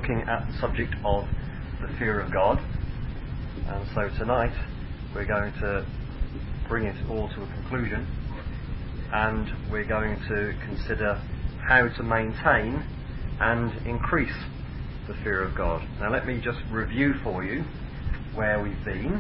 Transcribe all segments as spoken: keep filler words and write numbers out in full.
looking at the subject of the fear of God. And so tonight we're going to bring it all to a conclusion, and we're going to consider how to maintain and increase the fear of God. Now let me just review for you where we've been.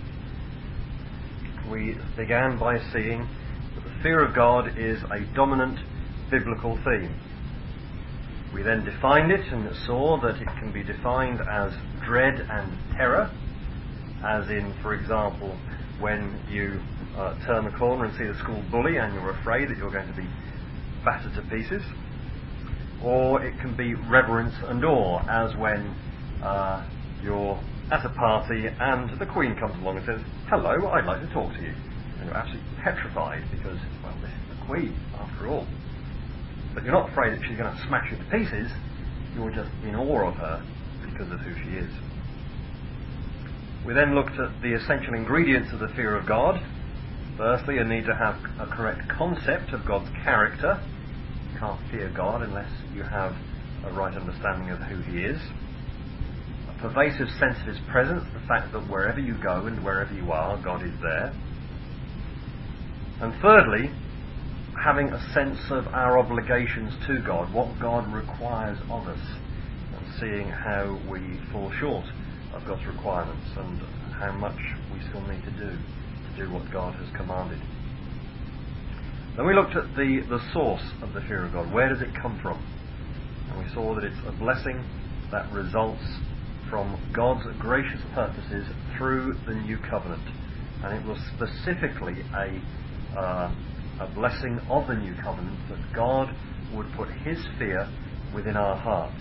We began by seeing that the fear of God is a dominant biblical theme. We then defined it and saw that it can be defined as dread and terror, as in, for example, when you uh, turn the corner and see the school bully and you're afraid that you're going to be battered to pieces. Or it can be reverence and awe, as when uh, you're at a party and the Queen comes along and says, "Hello, I'd like to talk to you." And you're absolutely petrified because, well, this is the Queen, after all. But you're not afraid that she's going to smash you to pieces. You're just in awe of her because of who she is. We then looked at the essential ingredients of the fear of God. Firstly, you need to have a correct concept of God's character. You can't fear God unless you have a right understanding of who He is. A pervasive sense of His presence, the fact that wherever you go and wherever you are, God is there. And thirdly, having a sense of our obligations to God, what God requires of us, and seeing how we fall short of God's requirements and how much we still need to do to do what God has commanded. Then we looked at the, the source of the fear of God. Where does it come from? And we saw that it's a blessing that results from God's gracious purposes through the new covenant. And it was specifically a, uh, a blessing of the new covenant that God would put His fear within our hearts.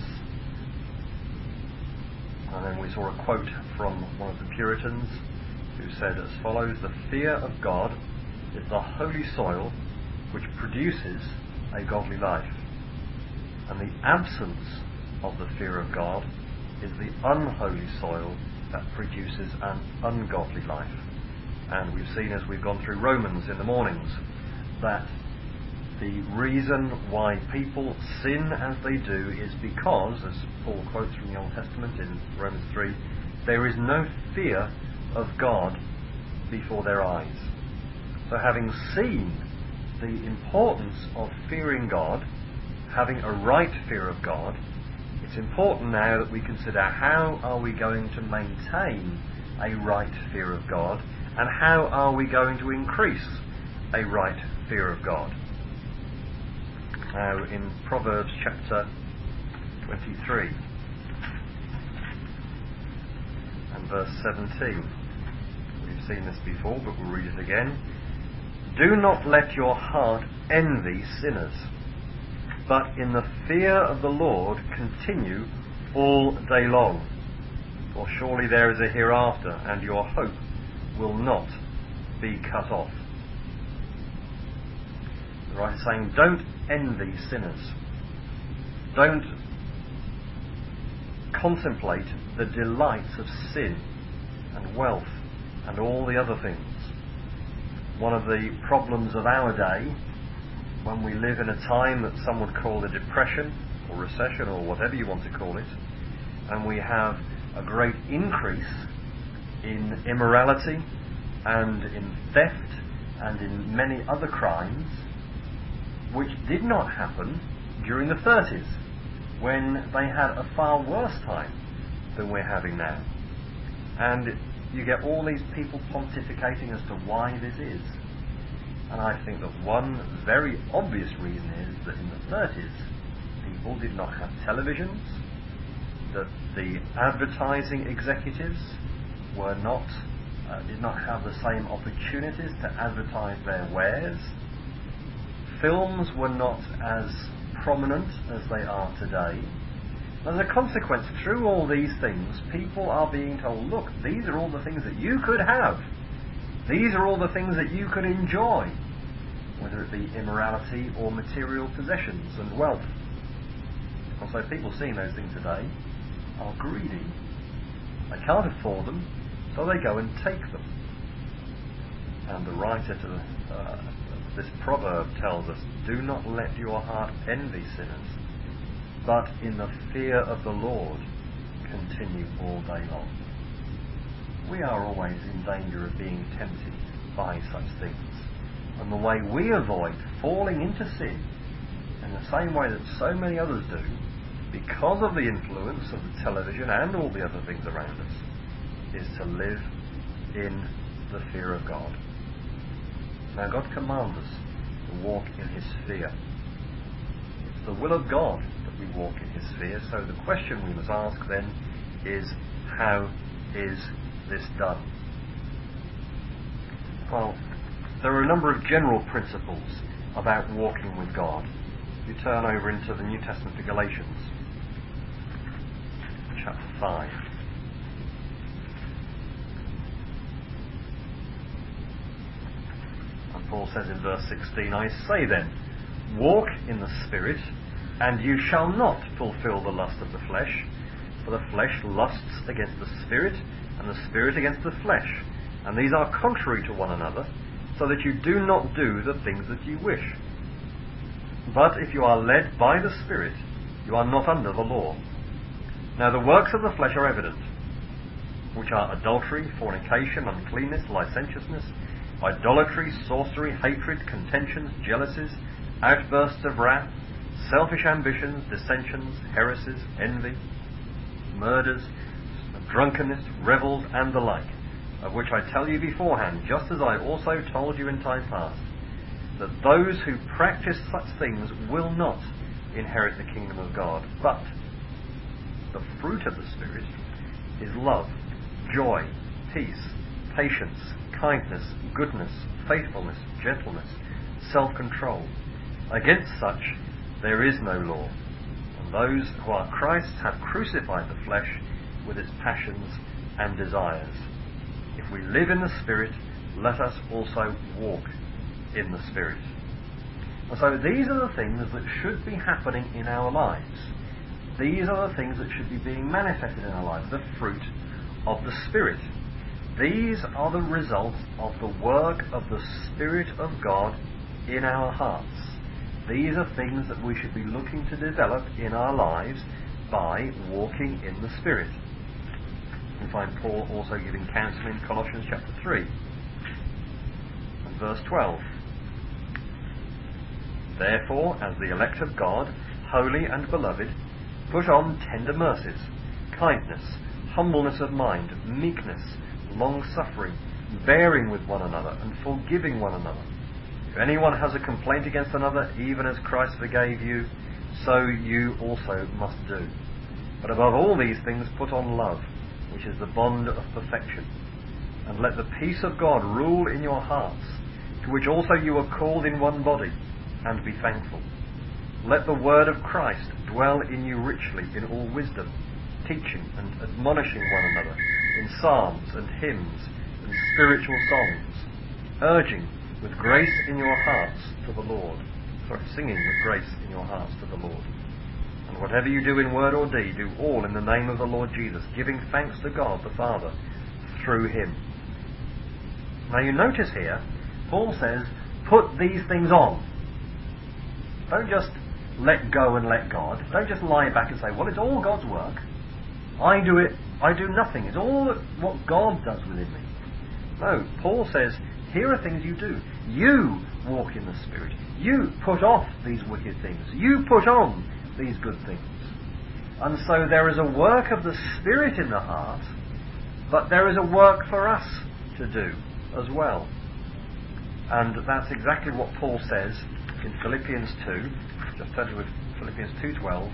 And then we saw a quote from one of the Puritans who said as follows: "The fear of God is the holy soil which produces a godly life, and the absence of the fear of God is the unholy soil that produces an ungodly life." And we've seen as we've gone through Romans in the mornings that the reason why people sin as they do is because, as Paul quotes from the Old Testament in Romans three, there is no fear of God before their eyes. So having seen the importance of fearing God, having a right fear of God, it's important now that we consider how are we going to maintain a right fear of God, and how are we going to increase a right fear of God. Now in Proverbs chapter twenty-three and verse seventeen, we've seen this before but we'll read it again. "Do not let your heart envy sinners, but in the fear of the Lord continue all day long. For surely there is a hereafter, and your hope will not be cut off." The writer is saying, don't envy sinners. Don't contemplate the delights of sin and wealth and all the other things. One of the problems of our day, when we live in a time that some would call a depression or recession or whatever you want to call it, and we have a great increase in immorality and in theft and in many other crimes, which did not happen during the thirties, when they had a far worse time than we're having now. And you get all these people pontificating as to why this is. And I think that one very obvious reason is that in the thirties, people did not have televisions, that the advertising executives were not, uh, did not have the same opportunities to advertise their wares. Films were not as prominent as they are today. As a consequence, through all these things, people are being told, look, these are all the things that you could have. These are all the things that you could enjoy, whether it be immorality or material possessions and wealth. And so people seeing those things today are greedy. They can't afford them, so they go and take them. And the writer to the, uh, this proverb tells us, do not let your heart envy sinners, but in the fear of the Lord continue all day long. We are always in danger of being tempted by such things. And the way we avoid falling into sin, in the same way that so many others do, because of the influence of the television and all the other things around us, is to live in the fear of God. Now, God commands us to walk in his fear. It's the will of God that we walk in his fear, so the question we must ask then is, how is this done? Well, there are a number of general principles about walking with God. You turn over into the New Testament to Galatians, chapter five. And Paul says in verse sixteen, I say then, walk in the Spirit, and you shall not fulfill the lust of the flesh. For the flesh lusts against the Spirit, and the Spirit against the flesh. And these are contrary to one another, so that you do not do the things that you wish. But if you are led by the Spirit, you are not under the law. Now the works of the flesh are evident, which are adultery, fornication, uncleanness, licentiousness, idolatry, sorcery, hatred, contentions, jealousies, outbursts of wrath, selfish ambitions, dissensions, heresies, envy, murders, drunkenness, revels, and the like, of which I tell you beforehand, just as I also told you in time past, that those who practice such things will not inherit the kingdom of God. But the fruit of the Spirit is love, joy, peace, patience, kindness, goodness, faithfulness, gentleness, self-control. Against such there is no law. And those who are Christ's have crucified the flesh with its passions and desires. If we live in the Spirit, let us also walk in the Spirit. And so these are the things that should be happening in our lives. These are the things that should be being manifested in our lives, the fruit of the Spirit. These are the results of the work of the Spirit of God in our hearts. These are things that we should be looking to develop in our lives by walking in the Spirit. We find Paul also giving counsel in Colossians chapter three and verse twelve. Therefore, as the elect of God, holy and beloved, put on tender mercies, kindness, humbleness of mind, meekness, long-suffering, bearing with one another, and forgiving one another. If anyone has a complaint against another, even as Christ forgave you, so you also must do. But above all these things put on love, which is the bond of perfection. And let the peace of God rule in your hearts, to which also you are called in one body, and be thankful. Let the word of Christ dwell in you richly in all wisdom, teaching and admonishing one another in psalms and hymns and spiritual songs, urging with grace in your hearts to the Lord. Sorry, singing with grace in your hearts to the Lord. And whatever you do in word or deed, do all in the name of the Lord Jesus, giving thanks to God the Father through him. Now you notice here, Paul says, put these things on. Don't just let go and let God. Don't just lie back and say, well, it's all God's work. I do it, I do nothing. It's all what God does within me. No, Paul says, here are things you do. You walk in the Spirit. You put off these wicked things. You put on these good things. And so there is a work of the Spirit in the heart, but there is a work for us to do as well. And that's exactly what Paul says in Philippians two. Just turn to Philippians two twelve.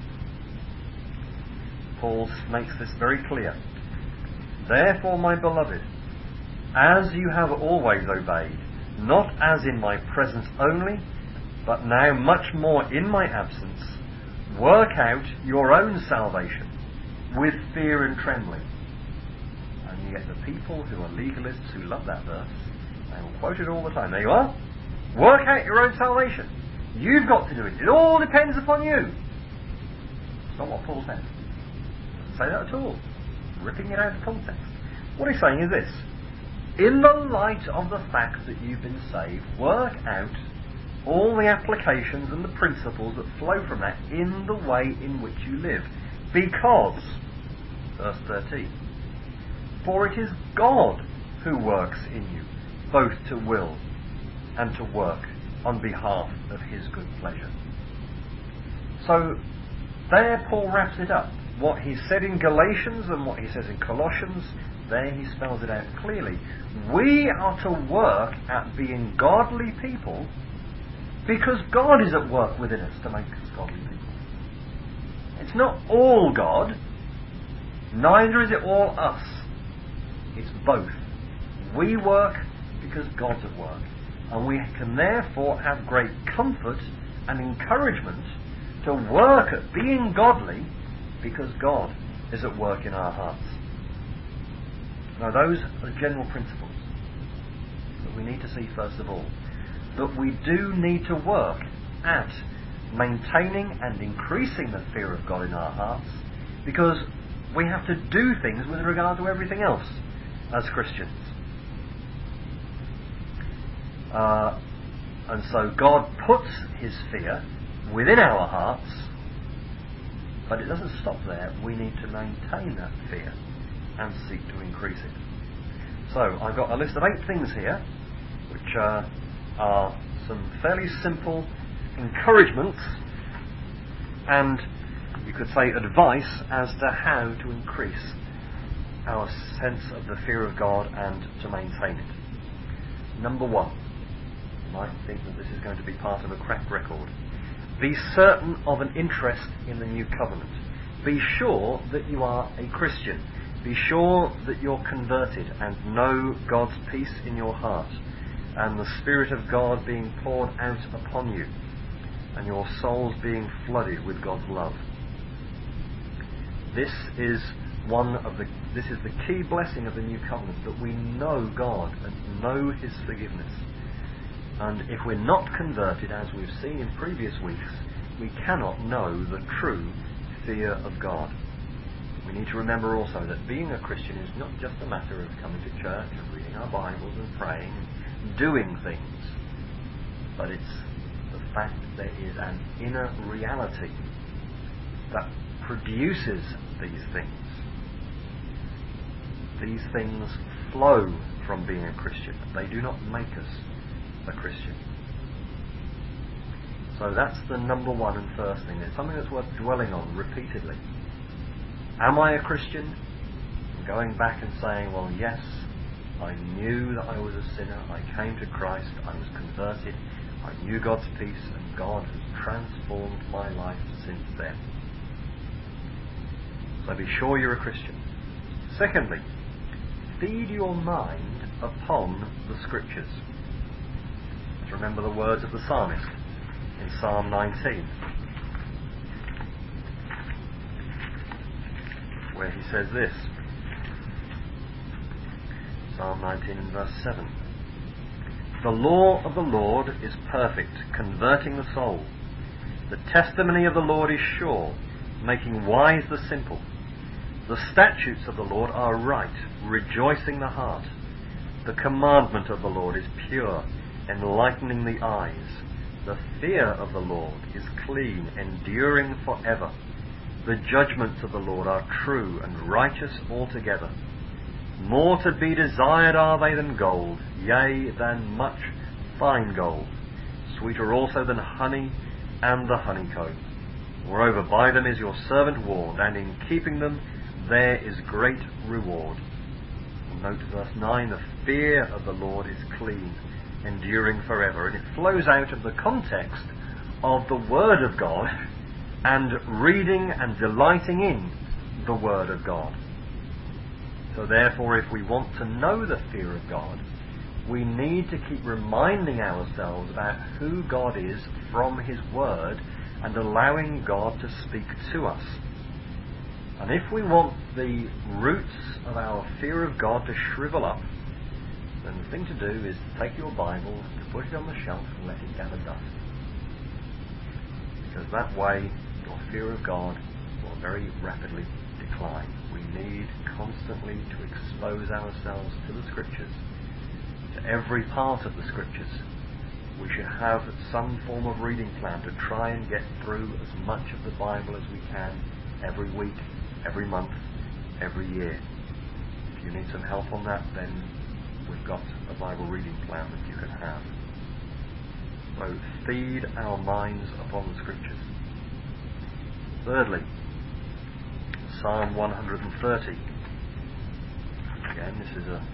Paul makes this very clear. Therefore, my beloved, as you have always obeyed, not as in my presence only, but now much more in my absence, work out your own salvation with fear and trembling. And yet the people who are legalists who love that verse, they will quote it all the time. There you are. Work out your own salvation. You've got to do it. It all depends upon you. It's not what Paul says. He doesn't say that at all. Ripping it out of context. What he's saying is this. In the light of the fact that you've been saved, work out all the applications and the principles that flow from that in the way in which you live. Because Verse thirteen. For it is God who works in you, both to will and to work on behalf of his good pleasure. So there Paul wraps it up. What he said in Galatians and what he says in Colossians, there he spells it out clearly. We are to work at being godly people because God is at work within us to make us godly people. It's not all God, neither is it all us. It's both. We work because God's at work, and we can therefore have great comfort and encouragement to work at being godly because God is at work in our hearts. Now those are general principles that we need to see first of all. That we do need to work at maintaining and increasing the fear of God in our hearts, because we have to do things with regard to everything else as Christians. Uh, and so God puts his fear within our hearts, but it doesn't stop there. We need to maintain that fear and seek to increase it. So I've got a list of eight things here, which uh, are some fairly simple encouragements and, you could say, advice as to how to increase our sense of the fear of God and to maintain it. Number one, you might think that this is going to be part of a crack record. Be certain of an interest in the new covenant. Be sure that you are a Christian. Be sure that you're converted and know God's peace in your heart and the Spirit of God being poured out upon you and your souls being flooded with God's love. This is one of the this is the key blessing of the new covenant, that we know God and know his forgiveness. And if we're not converted, as we've seen in previous weeks, we cannot know the true fear of God. We need to remember also that being a Christian is not just a matter of coming to church and reading our Bibles and praying, doing things, but it's the fact that there is an inner reality that produces these things. These things flow from being a Christian. They do not make us a Christian. So that's the number one and first thing. It's something that's worth dwelling on repeatedly. Am I a Christian? And going back and saying, well, yes, I knew that I was a sinner. I came to Christ. I was converted. I knew God's peace, and God has transformed my life since then. So be sure you're a Christian. Secondly, feed your mind upon the Scriptures. Let's remember the words of the psalmist in Psalm nineteen, where he says this. Psalm nineteen and verse seven. The law of the Lord is perfect, converting the soul. The testimony of the Lord is sure, making wise the simple. The statutes of the Lord are right, rejoicing the heart. The commandment of the Lord is pure, enlightening the eyes. The fear of the Lord is clean, enduring forever. The judgments of the Lord are true and righteous altogether. More to be desired are they than gold, yea, than much fine gold. Sweeter also than honey and the honeycomb. Moreover, by them is your servant warned, and in keeping them there is great reward. Note verse nine, the fear of the Lord is clean, enduring forever. And it flows out of the context of the Word of God and reading and delighting in the Word of God. So therefore, if we want to know the fear of God, we need to keep reminding ourselves about who God is from His Word and allowing God to speak to us. And if we want the roots of our fear of God to shrivel up, then the thing to do is to take your Bible, to put it on the shelf and let it gather dust. Because that way your fear of God will very rapidly decline. We need constantly to expose ourselves to the Scriptures, to every part of the Scriptures. We should have some form of reading plan to try and get through as much of the Bible as we can every week, every month, every year. If you need some help on that, then we've got a Bible reading plan that you can have. So feed our minds upon the Scriptures. Thirdly, Psalm one hundred thirty. Again, this is a,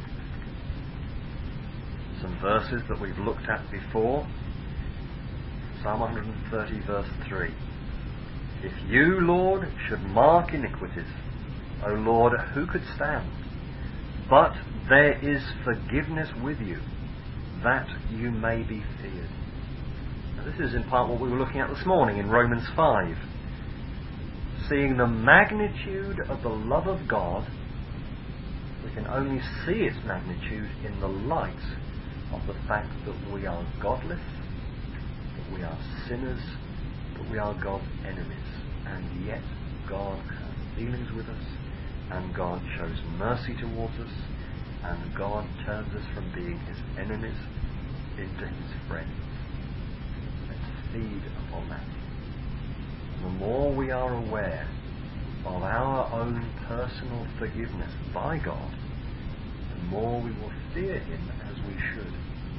some verses that we've looked at before. Psalm one hundred thirty, verse three. If you, Lord, should mark iniquities, O Lord, who could stand? But there is forgiveness with you, that you may be feared. Now, this is in part what we were looking at this morning in Romans five. Seeing the magnitude of the love of God, we can only see its magnitude in the light of the fact that we are godless, that we are sinners, that we are God's enemies. And yet God has dealings with us, and God shows mercy towards us, and God turns us from being his enemies into his friends. Let's feed upon that. And the more we are aware of our own personal forgiveness by God, the more we will fear him as we should.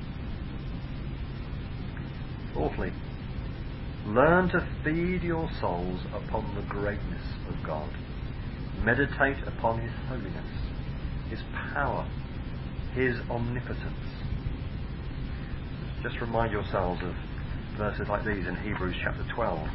Fourthly, learn to feed your souls upon the greatness of God. Meditate upon his holiness, his power, his omnipotence. Just remind yourselves of verses like these in Hebrews chapter twelve.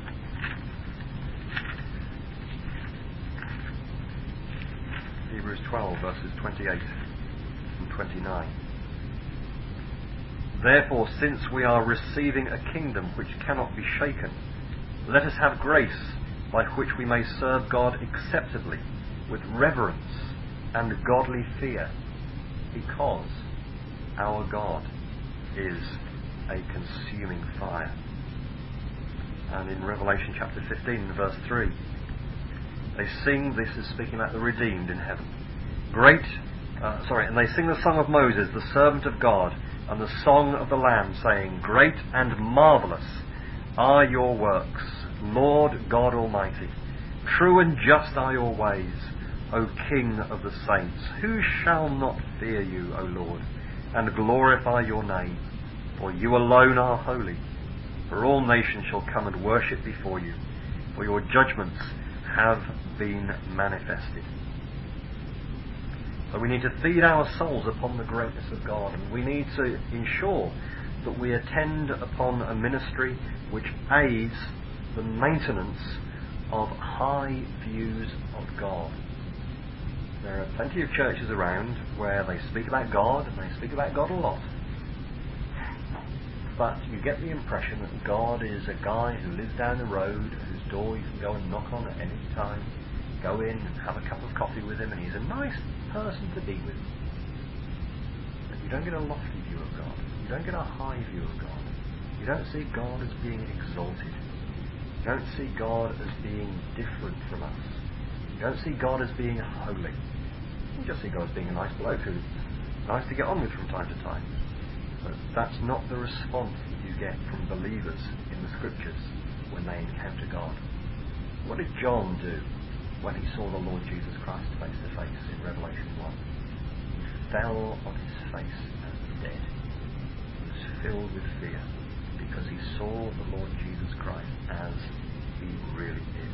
Hebrews twelve, verses twenty-eight and twenty-nine. Therefore, since we are receiving a kingdom which cannot be shaken, let us have grace by which we may serve God acceptably, with reverence and godly fear, because our God is a consuming fire. And in Revelation chapter fifteen, verse three, they sing, this is speaking about the redeemed in heaven, great, uh, sorry, and they sing the song of Moses, the servant of God, and the song of the Lamb, saying, great and marvellous are your works, Lord God Almighty. True and just are your ways, O King of the saints. Who shall not fear you, O Lord, and glorify your name? For you alone are holy. For all nations shall come and worship before you, for your judgments have been manifested. So we need to feed our souls upon the greatness of God, and we need to ensure that we attend upon a ministry which aids the maintenance of high views of God. There are plenty of churches around where they speak about God, and they speak about God a lot. But you get the impression that God is a guy who lives down the road, whose door you can go and knock on at any time, go in and have a cup of coffee with him, and he's a nice person to be with. But you don't get a lofty view of God. You don't get a high view of God. You don't see God as being exalted. You don't see God as being different from us. You don't see God as being holy. You just see God as being a nice bloke who's nice to get on with from time to time. But that's not the response that you get from believers in the Scriptures when they encounter God. What did John do when he saw the Lord Jesus Christ face to face in Revelation one? He fell on his face as dead. He was filled with fear because he saw the Lord Jesus Christ as he really is.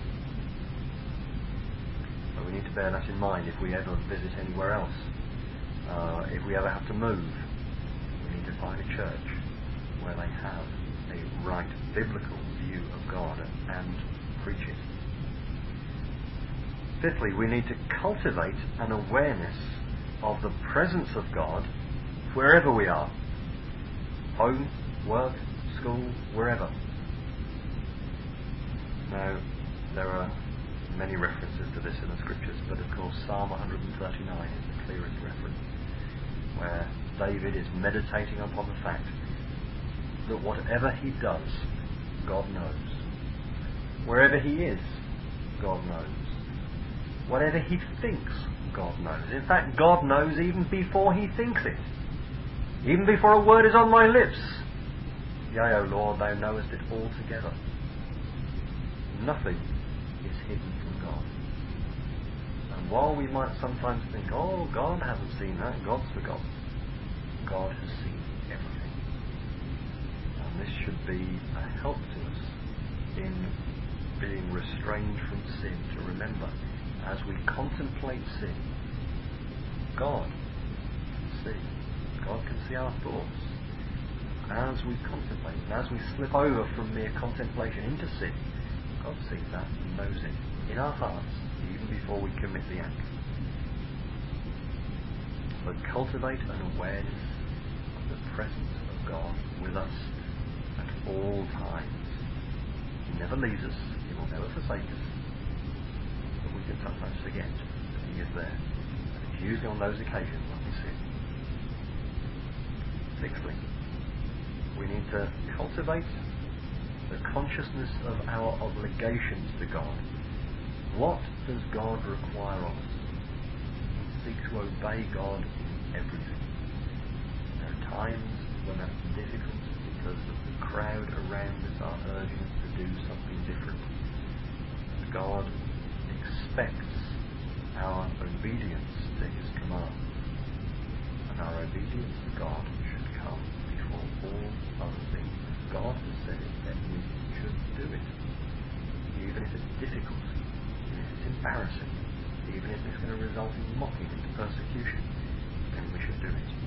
So we need to bear that in mind if we ever visit anywhere else. Uh, if we ever have to move, we need to find a church where they have a right biblical view of God and preach it. Fifthly, we need to cultivate an awareness of the presence of God wherever we are. Home, work, school, wherever. Now, there are many references to this in the Scriptures, but of course Psalm one thirty-nine is the clearest reference, where David is meditating upon the fact that whatever he does, God knows. Wherever he is, God knows. Whatever he thinks, God knows. In fact, God knows even before he thinks it. Even before a word is on my lips. Yea, O Lord, thou knowest it altogether. Nothing is hidden from God. And while we might sometimes think, oh, God hasn't seen that, God's forgotten, God has seen everything. And this should be a help to us in being restrained from sin, to remember, as we contemplate sin, God can see. God can see our thoughts. As we contemplate, and as we slip over from mere contemplation into sin, God sees that and knows it in our hearts, even before we commit the act. But cultivate an awareness of the presence of God with us at all times. He never leaves us, He will never forsake us, but we can sometimes forget that He is there. And it's usually on those occasions when we sin. Sixthly, we need to cultivate the consciousness of our obligations to God. What does God require of us? We seek to obey God in everything. There are times when that's difficult because of the crowd around us are urging us to do something different. But God expects our obedience to His command. And our obedience to God should come before all other things. God has said it, then we should do it. Even if it's difficult, even if it's embarrassing, even if it's going to result in mocking and persecution, then we should do it.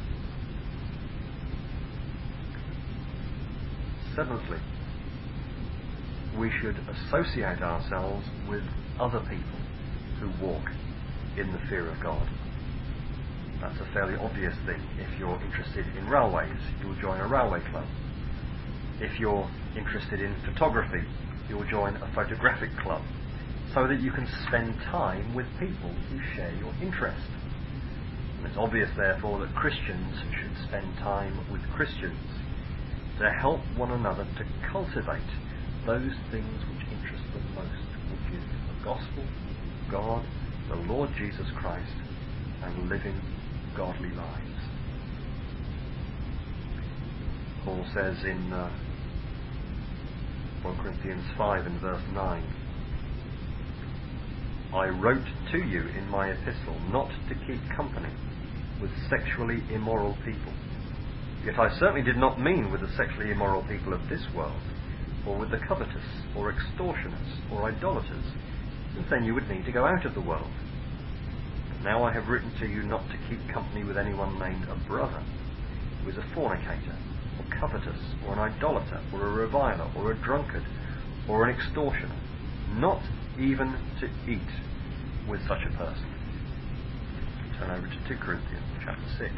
Seventhly, we should associate ourselves with other people who walk in the fear of God. That's a fairly obvious thing. If you're interested in railways, you'll join a railway club. If you're interested in photography, you'll join a photographic club, so that you can spend time with people who share your interest. And it's obvious, therefore, that Christians should spend time with Christians to help one another to cultivate those things which interest them most, which is the gospel, God, the Lord Jesus Christ, and living godly lives. Paul says in uh, First Corinthians five and verse nine, I wrote to you in my epistle not to keep company with sexually immoral people. Yet I certainly did not mean with the sexually immoral people of this world, or with the covetous, or extortioners, or idolaters, since then you would need to go out of the world. But now I have written to you not to keep company with anyone named a brother, who is a fornicator, or covetous, or an idolater, or a reviler, or a drunkard, or an extortioner, not even to eat with such a person. Turn over to Second Corinthians chapter six.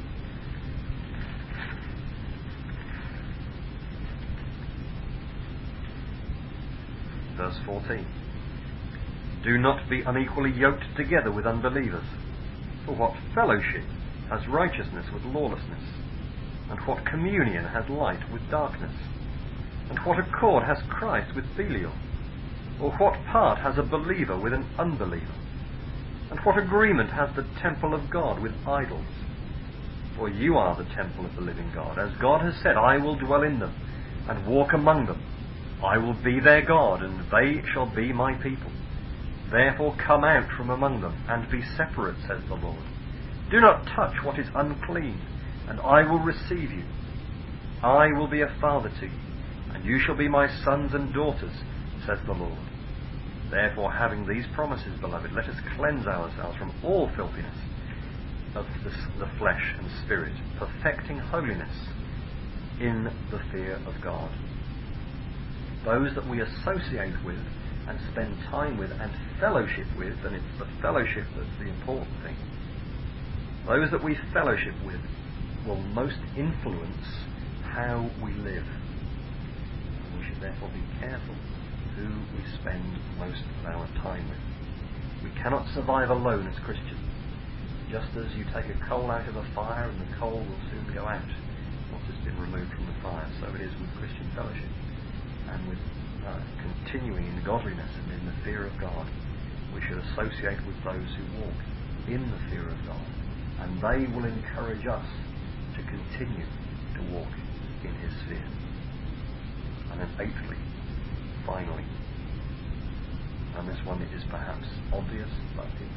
Verse fourteen. Do not be unequally yoked together with unbelievers. For what fellowship has righteousness with lawlessness? And what communion has light with darkness? And what accord has Christ with Belial? Or what part has a believer with an unbeliever? And what agreement has the temple of God with idols? For you are the temple of the living God. As God has said, I will dwell in them and walk among them. I will be their God, and they shall be my people. Therefore come out from among them, and be separate, says the Lord. Do not touch what is unclean, and I will receive you. I will be a father to you, and you shall be my sons and daughters, says the Lord. Therefore, having these promises, beloved, let us cleanse ourselves from all filthiness of the, the flesh and spirit, perfecting holiness in the fear of God. Those that we associate with and spend time with and fellowship with, and it's the fellowship that's the important thing, those that we fellowship with will most influence how we live. And we should therefore be careful who we spend most of our time with. We cannot survive alone as Christians. Just as you take a coal out of a fire and the coal will soon go out once it's been removed from the fire, so it is with Christian fellowship. And with uh, continuing in godliness and in the fear of God, we should associate with those who walk in the fear of God, and they will encourage us to continue to walk in His fear. And then eighthly, finally, and this one is perhaps obvious, but it needs to be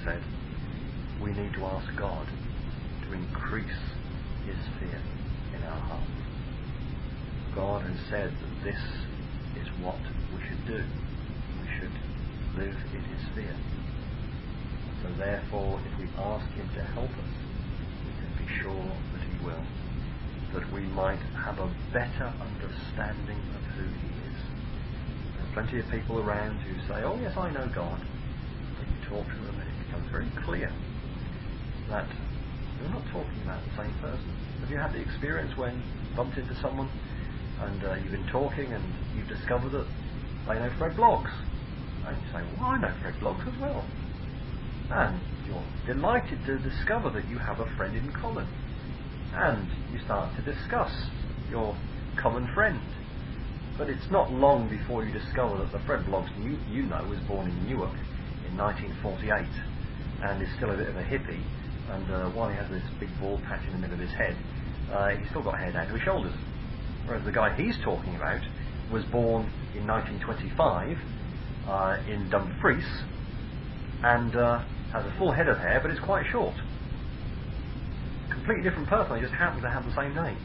said, we need to ask God to increase his fear in our hearts. God has said that this is what we should do. We should live in his fear. So therefore, if we ask him to help us, we can be sure that he will, that we might have a better understanding of who he is. There are plenty of people around who say, oh yes, I know God. But you talk to them and it becomes very clear that you're not talking about the same person. Have you had the experience when you bumped into someone and uh, you've been talking and you've discovered that they know Fred Bloggs? And you say, well, I know Fred Bloggs as well. And you're delighted to discover that you have a friend in common. And you start to discuss your common friend. But it's not long before you discover that the Fred Bloggs you, you know was born in Newark in nineteen forty-eight and is still a bit of a hippie, and uh, while he has this big bald patch in the middle of his head, uh, he's still got hair down to his shoulders. Whereas the guy he's talking about was born in nineteen twenty-five uh, in Dumfries and uh, has a full head of hair, but it's quite short. Completely different person, they just happen to have the same name.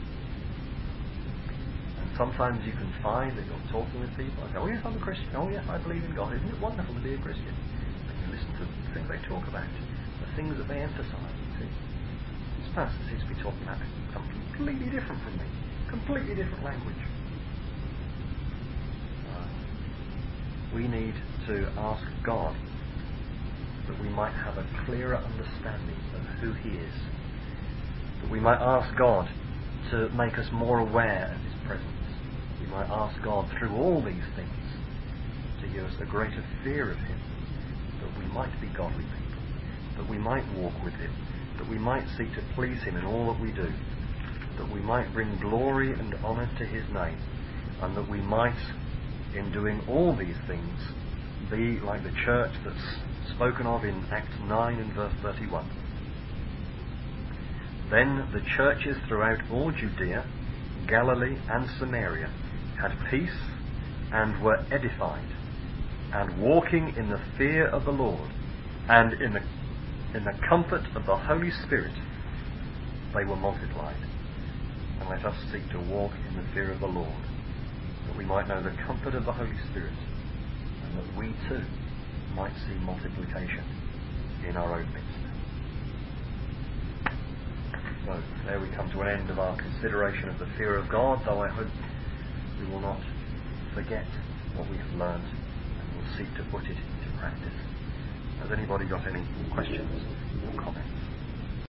And sometimes you can find that you're talking with people and say, oh yes, I'm a Christian, oh yes, I believe in God. Isn't it wonderful to be a Christian? And you listen to the things they talk about, the things that they emphasise. You see, this person seems to be talking about something completely different from me, completely different language. Uh, we need to ask God that we might have a clearer understanding of who he is, that we might ask God to make us more aware of his presence. We might ask God through all these things to give us a greater fear of him, that we might be godly people, that we might walk with him, that we might seek to please him in all that we do, that we might bring glory and honour to his name, and that we might, in doing all these things, be like the church that's spoken of in Acts nine and verse thirty-one. Then the churches throughout all Judea, Galilee and Samaria had peace and were edified, and walking in the fear of the Lord and in the in the comfort of the Holy Spirit they were multiplied. And let us seek to walk in the fear of the Lord, that we might know the comfort of the Holy Spirit, and that we too might see multiplication in our own midst. So there we come to an end of our consideration of the fear of God, though I hope we will not forget what we have learned and will seek to put it into practice. Has anybody got any questions?